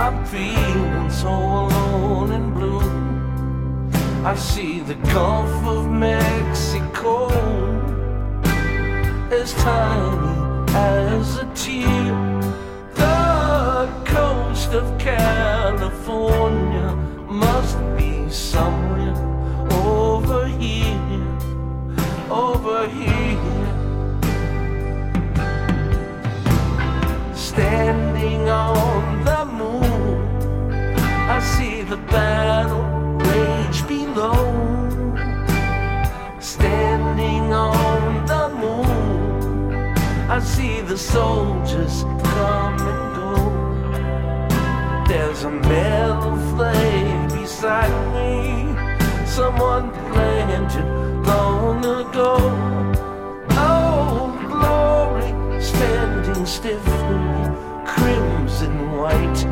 I'm feeling so alone and blue. I see the Gulf of Mexico as tiny as a tear. The coast of California must be somewhere over here, over here. Standing on the moon, I see the battle rage below. Standing on the moon, I see the soldiers come and go. There's a metal flame beside me, someone planted long ago. Oh, glory, standing stiffly, crimson white